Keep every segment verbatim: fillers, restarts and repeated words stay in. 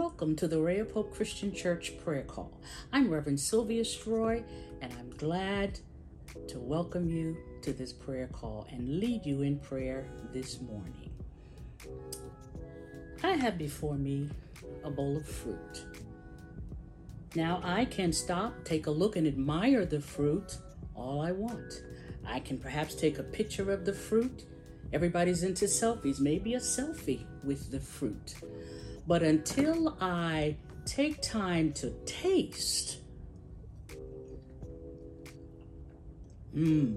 welcome to the Ray of Hope Christian Church prayer call. I'm Reverend Sylvia Stroy, and I'm glad to welcome you to this prayer call and lead you in prayer this morning. I have before me a bowl of fruit. Now I can stop, take a look, and admire the fruit all I want. I can perhaps take a picture of the fruit. Everybody's into selfies, maybe a selfie with the fruit. But until I take time to taste, mmm,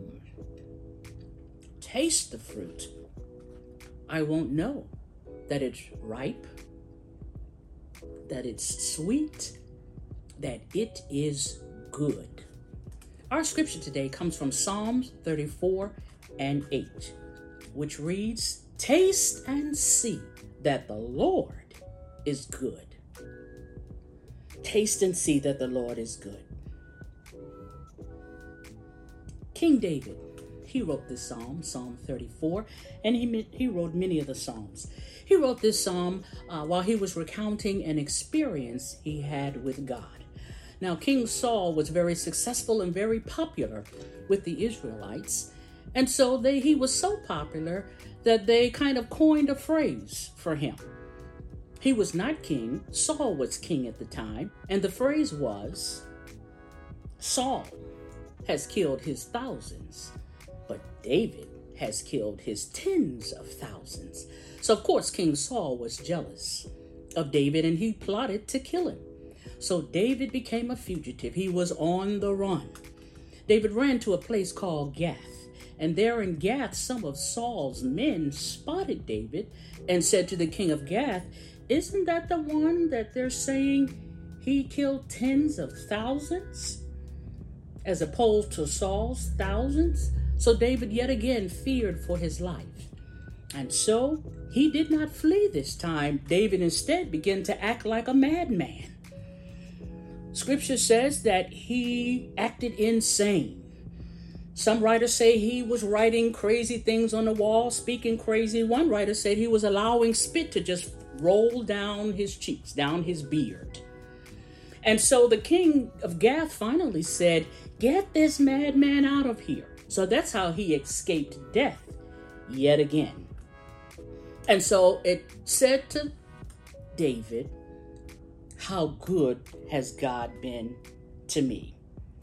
taste the fruit, I won't know that it's ripe, that it's sweet, that it is good. Our scripture today comes from Psalms thirty-four and eight, which reads, "Taste and see that the Lord is good." Taste and see that the Lord is good. King David, he wrote this psalm, Psalm thirty-four, and he, he wrote many of the psalms. He wrote this psalm uh, while he was recounting an experience he had with God. Now, King Saul was very successful and very popular with the Israelites, and so they, he was so popular that they kind of coined a phrase for him. He was not king, Saul was king at the time, and the phrase was, "Saul has killed his thousands, but David has killed his tens of thousands." So of course King Saul was jealous of David and he plotted to kill him. So David became a fugitive. He was on the run. David ran to a place called Gath, and there in Gath some of Saul's men spotted David and said to the king of Gath, "Isn't that the one that they're saying he killed tens of thousands as opposed to Saul's thousands?" So David yet again feared for his life. And so he did not flee this time. David instead began to act like a madman. Scripture says that he acted insane. Some writers say he was writing crazy things on the wall, speaking crazy. One writer said he was allowing spit to just roll down his cheeks, down his beard. And so the king of Gath finally said, "Get this madman out of here." So that's how he escaped death yet again. And so it said to David, "How good has God been to me?"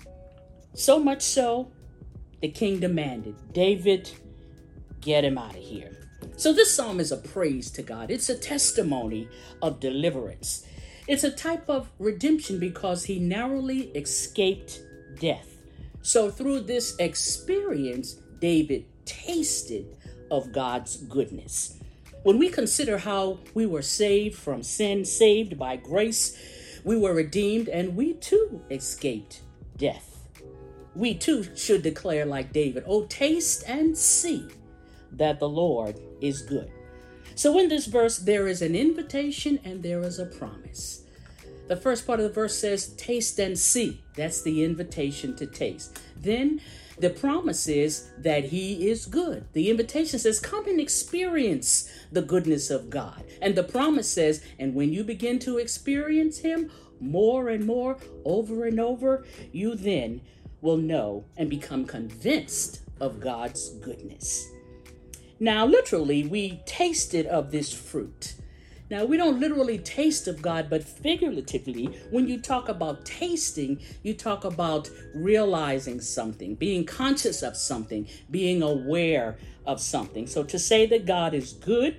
So much so, the king demanded, "David, get him out of here." So this psalm is a praise to God. It's a testimony of deliverance. It's a type of redemption because he narrowly escaped death. So through this experience, David tasted of God's goodness. When we consider how we were saved from sin, saved by grace, we were redeemed, and we too escaped death. We too should declare like David, "Oh, taste and see that the Lord is good." So in this verse, there is an invitation and there is a promise. The first part of the verse says, "Taste and see." That's the invitation to taste. Then the promise is that he is good. The invitation says, "Come and experience the goodness of God." And the promise says, and when you begin to experience him more and more, over and over, you then will know and become convinced of God's goodness. Now, literally, we tasted of this fruit. Now, we don't literally taste of God, but figuratively, when you talk about tasting, you talk about realizing something, being conscious of something, being aware of something. So to say that God is good,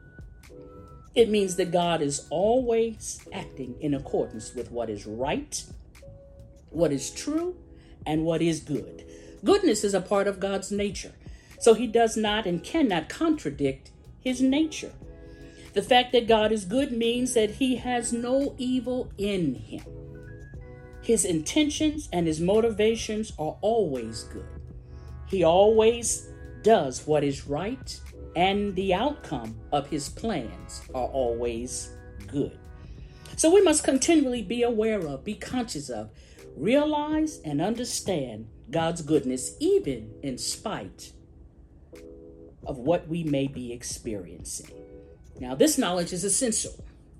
it means that God is always acting in accordance with what is right, what is true, and what is good. Goodness is a part of God's nature. So he does not and cannot contradict his nature. The fact that God is good means that he has no evil in him. His intentions and his motivations are always good. He always does what is right, and the outcome of his plans are always good. So we must continually be aware of, be conscious of, realize and understand God's goodness, even in spite of what we may be experiencing. Now, this knowledge is essential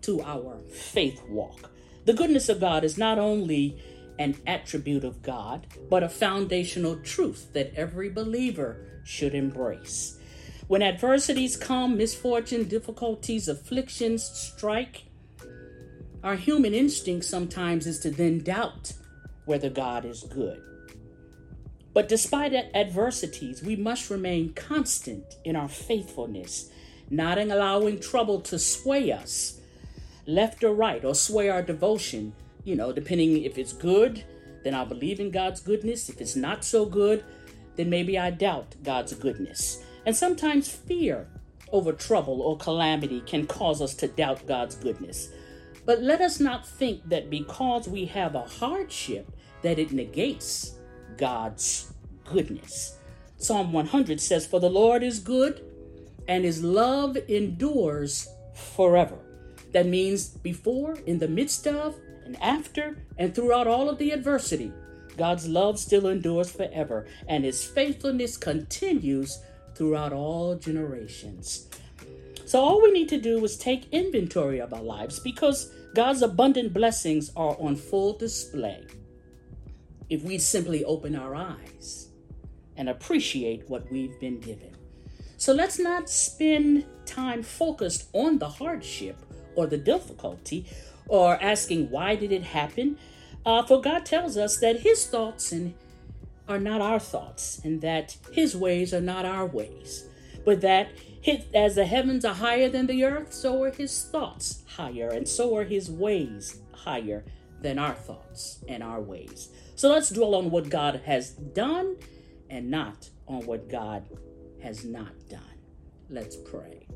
to our faith walk. The goodness of God is not only an attribute of God, but a foundational truth that every believer should embrace. When adversities come, misfortune, difficulties, afflictions strike, our human instinct sometimes is to then doubt whether God is good. But despite adversities, we must remain constant in our faithfulness, not allowing trouble to sway us left or right, or sway our devotion. You know, depending if it's good, then I'll believe in God's goodness. If it's not so good, then maybe I doubt God's goodness. And sometimes fear over trouble or calamity can cause us to doubt God's goodness. But let us not think that because we have a hardship, that it negates God's goodness. Psalm one hundred says, "For the Lord is good, and his love endures forever." That means before, in the midst of, and after, and throughout all of the adversity, God's love still endures forever, and his faithfulness continues throughout all generations. So all we need to do is take inventory of our lives, because God's abundant blessings are on full display if we simply open our eyes and appreciate what we've been given. So let's not spend time focused on the hardship or the difficulty, or asking why did it happen? Uh, for God tells us that his thoughts and are not our thoughts, and that his ways are not our ways, but that his, as the heavens are higher than the earth, so are his thoughts higher, and so are his ways higher than our thoughts and our ways. So let's dwell on what God has done and not on what God has not done. Let's pray.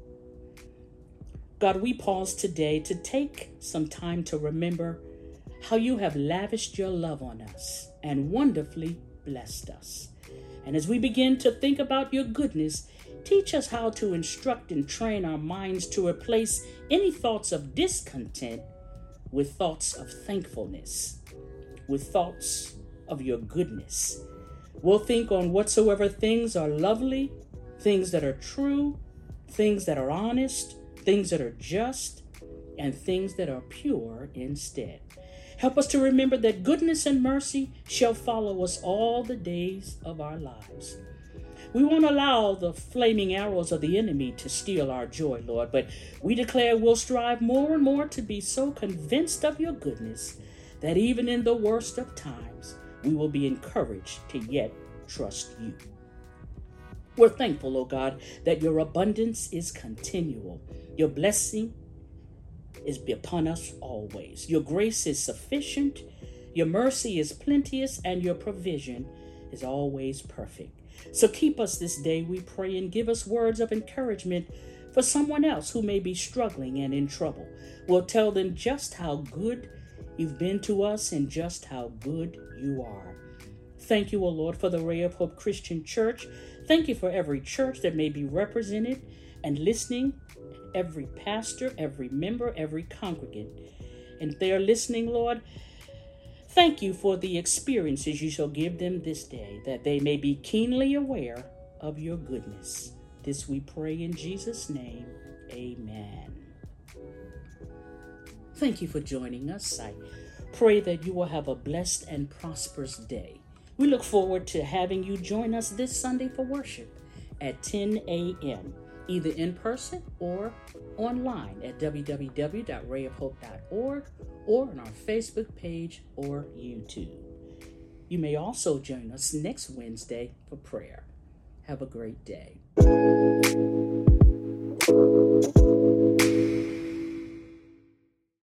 God, we pause today to take some time to remember how you have lavished your love on us and wonderfully blessed us. And as we begin to think about your goodness, teach us how to instruct and train our minds to replace any thoughts of discontent with thoughts of thankfulness, with thoughts of your goodness. We'll think on whatsoever things are lovely, things that are true, things that are honest, things that are just, and things that are pure instead. Help us to remember that goodness and mercy shall follow us all the days of our lives. We won't allow the flaming arrows of the enemy to steal our joy, Lord, but we declare we'll strive more and more to be so convinced of your goodness that even in the worst of times, we will be encouraged to yet trust you. We're thankful, O God, that your abundance is continual. Your blessing is upon us always. Your grace is sufficient. Your mercy is plenteous, and your provision is always perfect. So keep us this day, we pray, and give us words of encouragement for someone else who may be struggling and in trouble. We'll tell them just how good you've been to us and just how good you are. Thank you, O Lord, for the Ray of Hope Christian Church. Thank you for every church that may be represented and listening, every pastor, every member, every congregant. And if they are listening, Lord, thank you for the experiences you shall give them this day, that they may be keenly aware of your goodness. This we pray in Jesus' name. Amen. Thank you for joining us. I pray that you will have a blessed and prosperous day. We look forward to having you join us this Sunday for worship at ten a.m., either in person or online at w w w dot ray of hope dot org or on our Facebook page or YouTube. You may also join us next Wednesday for prayer. Have a great day.